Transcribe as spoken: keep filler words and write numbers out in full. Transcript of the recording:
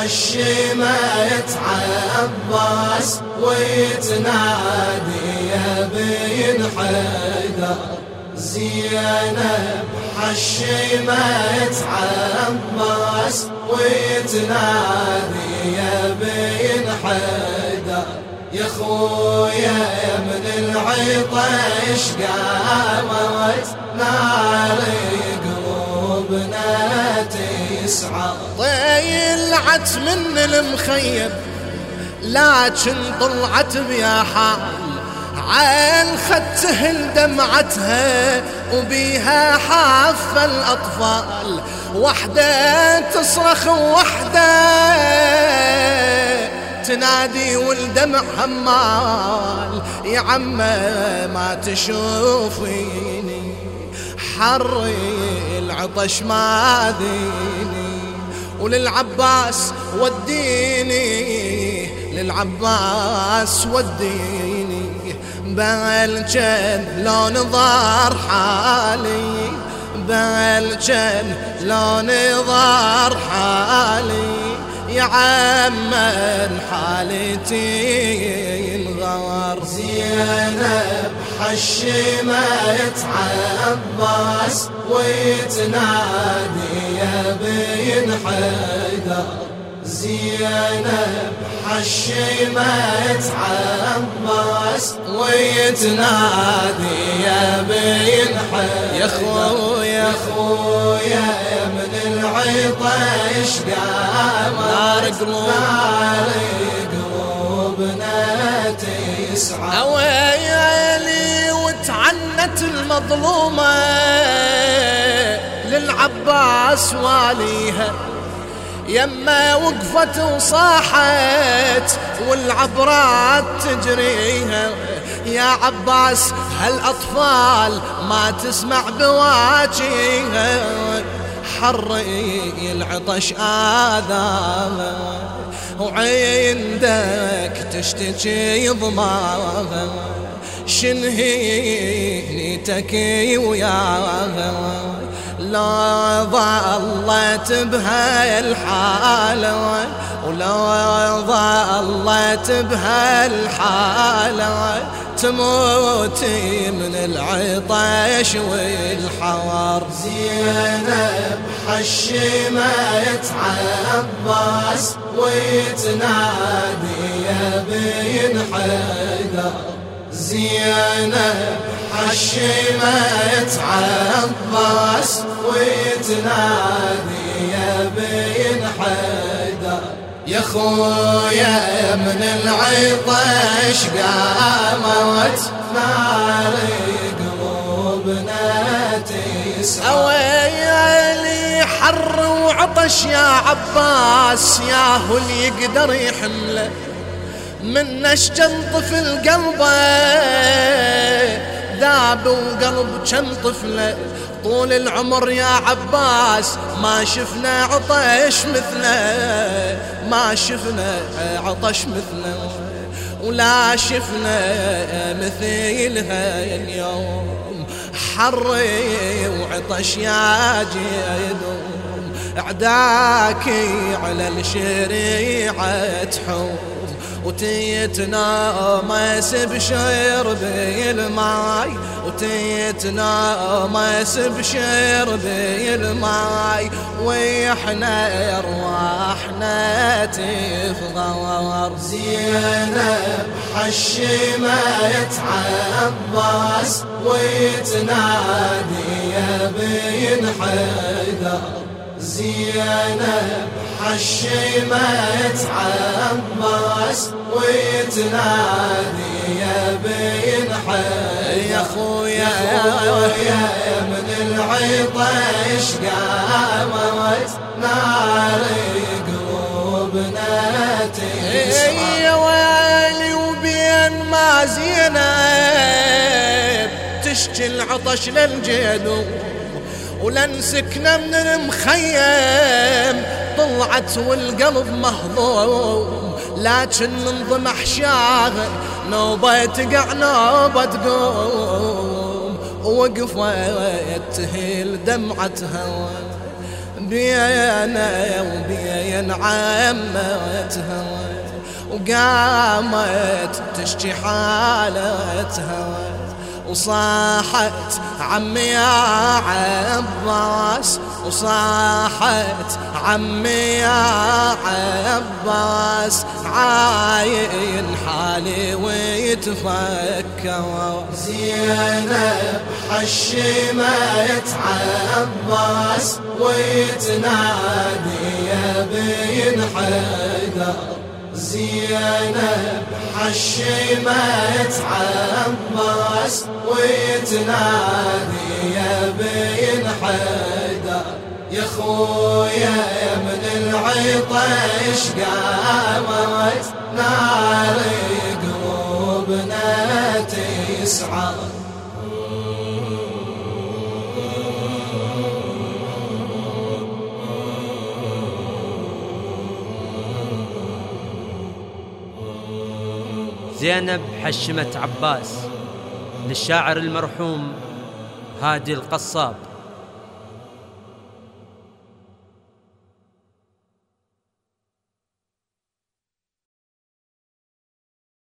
بحشمت عباس ويتنادي يا بن حيدر. زينب حشمت عباس ويتنادي يا بن حيدر. يا خويا من العطش قامت نار قلوبنا تسعى. طلعت من المخيم لكن طلعت بيا حال، عين خدته دمعتها وبيها حاف الأطفال. وحدة تصرخ وحدة تنادي والدمع همال. يا عمه ما تشوفيني حري العطش ما ذيني، وللعباس وديني للعباس وديني. بلجن لون ضار حالي، بلجن لون ضار حالي. يا عمن حالتي انغار. زينب حشمت عباس ويتنادي يا بن حيدر. زينب حشمت عباس ويتنادي يا بن حيدر. يا خويا يا خويا من العطش قامت نار قلوبنا تسعى. ويلي وتعنت المظلومة للعباس واليها، يما وقفت وصاحت والعبرات تجريها. يا عباس هالأطفال ما تسمع بواجيها، حري العطش آذاها وعندك تشتكي ضماها. شنهي تكي وياها لا ظلت بهالحالة، ولا ظلت بهالحالة تموتي من العطش والحوار. زينب حشمت عباس ويتنادي يا بن حيدر. زينب حشمت عباس ويتنادي يا بن حيدر. يا خويا من العطش قامت نار قلوبنا تسعى. ويلي حر وعطش يا عباس، يا هو اللي يقدر يحمله منش جنطف القلبه. ذاب وقلب كم طفله طول العمر يا عباس ما شفنا عطش مثله، ما شفنا عطش مثله ولا شفنا مثيلها اليوم. حري وعطش يا جيدوم، اعداكي على الشريعة تحوم وتيتنامس بشربي الماي، وتيتنامس بشربي الماي. ويحنا ارواحنا تفغور. زينب حشمت عباس ويتنادي يا بن حيدر. زينب حشمت عباس ويتنادي يا بن حيدر. يا خويا يا من العطش قامت نار قلوبنا تسعى. يا ويلي وبين ما زينب تشكي العطش للجدو، ولن سكنة من المخيم طلعت والقلب مهضوم. لكن من ضمح شاغل نوبة تقع نوبة تقوم، وقفت تهيل دمعتها بينا وبين عمتها، وقامت تشكي حالتها، وصاحت عمي يا عباس، وصاحت عمي يا عباس، عاين حالي ويتفكر. زينب حشمت عباس ويتنادي يا بن حيدر. زينب حشمت عباس ويتنادي يا بن حيدر. يا خويا يا من العطش قامت نار قلوبنا تسعر. زينب حشمت عباس، للشاعر المرحوم هادي القصاب.